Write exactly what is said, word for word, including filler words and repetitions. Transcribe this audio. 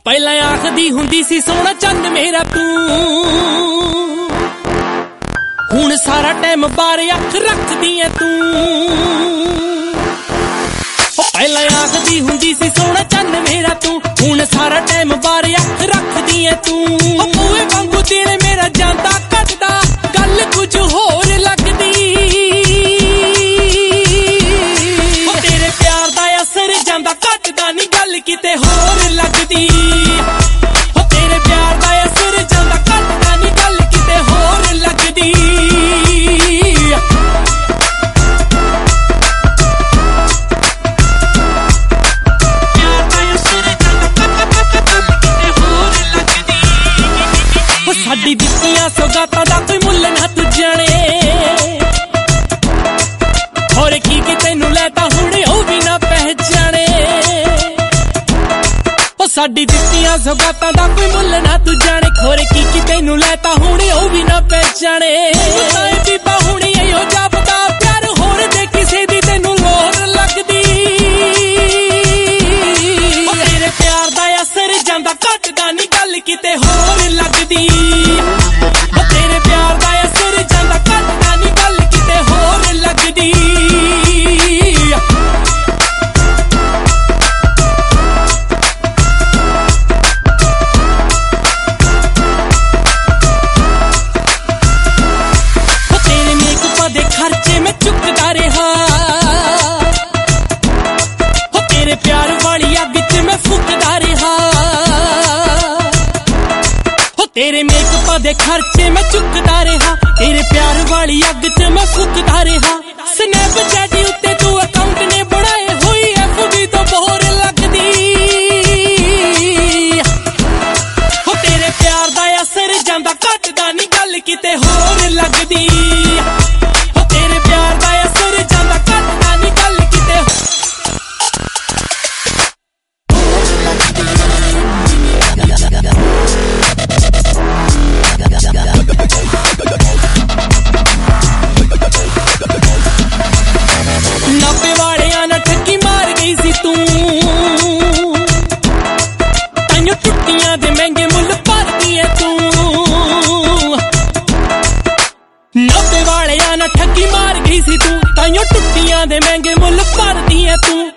ਪਹਿਲਾਂ ਆਖਦੀ ਹੁੰਦੀ ਸੀ ਸੋਹਣਾ ਚੰਨ ਮੇਰਾ ਤੂੰ, ਹੁਣ ਸਾਰਾ ਟਾਈਮ ਬਾਰੇ ਅੱਖ ਰੱਖਦੀ ਐ ਤੂੰ। ਪਹਿਲਾਂ ਆਖਦੀ ਹੁੰਦੀ ਸੀ ਸੋਹਣਾ ਚੰਨ ਮੇਰਾ ਤੂੰ, ਹੁਣ ਸਾਰਾ ਟਾਈਮ ਬਾਰੇ ਅੱਖ ਰੱਖਦੀ ਐ ਤੂੰ। ਬੂਏ ਵਾਂਗੂ ਦਿਲ ਮੇਰਾ ਜਾਂਦਾ ਕੱਟਦਾ, ਗੱਲ ਕੁਝ ਹੋਰ ਲੱਗਦੀ। ਤੇਰੇ ਪਿਆਰ ਦਾ ਅਸਰ ਜਾਂਦਾ ਘਟਦਾ ਨੀ, ਗੱਲ ਕਿਤੇ ਹੋਰ ਲੱਗਦੀ। ਤੇਰੇ ਪਿਆਰ ਦਾ ਅਸਰ ਜਾਂਦਾ ਘਟਦਾ ਨੀ, ਗੱਲ ਕਿਤੇ ਹੋਰ ਲੱਗਦੀ। ਸਾਡੀ ਦਿੱਤੀਆਂ ਸੌਗਾਤਾਂ ਦਾ ਕੋਈ ਮੁੱਲ ਨਾ ਤੂੰ ਜਾਣੇ, ਹੋਰ ਕੀ ਕਿ ਤੈਨੂੰ ਲੈ ਤਾਂ ਹੁਣ ਉਹ ਵੀ ਨਾ ਪਹਿਚਾਣੇ। ਉਹ ਸਾਡੀ ਦਿੱਤੀਆਂ ਸੌਗਾਤਾਂ ਦਾ ਕੋਈ ਮੁੱਲ ਨਾ ਤੂੰ ਜਾਣੇ, ਹੋਰ ਕੀ ਕਿ ਤੈਨੂੰ ਲੈ ਤਾਂ ਹੁਣ ਉਹ ਵੀ ਨਾ ਪਹਿਚਾਣੇ। ਬੀਬਾ ਹੁਣੀ ਇਹੋ ਜਾਪਦਾ ਪਿਆਰ ਹੋਰ ਦੇ ਕਿਸੇ ਦੀ ਤੈਨੂੰ ਲੋੜ ਲੱਗਦੀ। ਤੇਰੇ ਪਿਆਰ ਦਾ ਅਸਰ ਜਾਂਦਾ ਘਟਦਾ ਨੀ, ਗੱਲ ਕਿਤੇ ਹੋਰ ਲੱਗਦੀ। ਤੇਰੇ ਪਿਆਰ ਦਾ ਅਸਰ ਜਾਂਦਾ ਘਟਦਾ ਨੀ, ਗੱਲ ਕਿਤੇ ਹੋਰ ਲੱਗਦੀ। ਤੇਰੇ ਮੇਕਅਪਾਂ ਦੇ ਖਰਚੇ ਮੈਂ ਚੁੱਕਦਾ ਰਿਹਾ, ਤੇਰੇ ਪਿਆਰ ਵਾਲੀ ਅੱਗ ਚ ਮੈਂ ਫੁੱਕਦਾ ਰਿਹਾ। ਤੇਰੇ ਮੇਕਅਪਾਂ ਦੇ ਖਰਚੇ ਮੈਂ ਚੁੱਕਦਾ ਰਿਹਾ, ਤੇਰੇ ਪਿਆਰ ਵਾਲੀ ਅੱਗ ਚ ਮੈਂ ਫੁੱਕਦਾ ਰਿਹਾ। ਸਨੈਪਚੈਟ ਉੱਤੇ ਤੂੰ ਅਕਾਊਂਟ ਨੇ ਬਣਾਏ ਹੋਈ, ਐਫ ਬੀ ਤੋਂ ਬੋਰ ਲੱਗਦੀ। ਹੋ ਤੇਰੇ ਪਿਆਰ ਦਾ ਅਸਰ ਜਾਂਦਾ ਘਟਦਾ ਨੀ, ਗੱਲ ਕਿਤੇ ਹੋਰ ਲੱਗਦੀ। ਹੋ ਤੇਰੇ ਪਿਆਰ ਦਾ ਅਸਰ ਜਾਂਦਾ ਘਟਦਾ ਨੀ, ਗੱਲ ਕਿਤੇ ਨਾਪੇ ਵਾਲਿਆਂ ਨਾਲ ਠੱਗੀ ਮਾਰ ਗਈ ਸੀ ਤੂੰ, ਤਾਈਓ ਟੁੱਟੀਆਂ ਦੇ ਮਹਿੰਗੇ ਮੁੱਲ ਭਰਦੀ ਐ ਤੂੰ। ਨਾਪੇ ਵਾਲਿਆਂ ਨਾਲ ਠੱਗੀ ਮਾਰ ਗਈ ਸੀ ਤੂੰ, ਤਾਈਓ ਟੁੱਟੀਆਂ ਦੇ ਮਹਿੰਗੇ ਮੁੱਲ ਭਰਦੀ ਐ ਤੂੰ।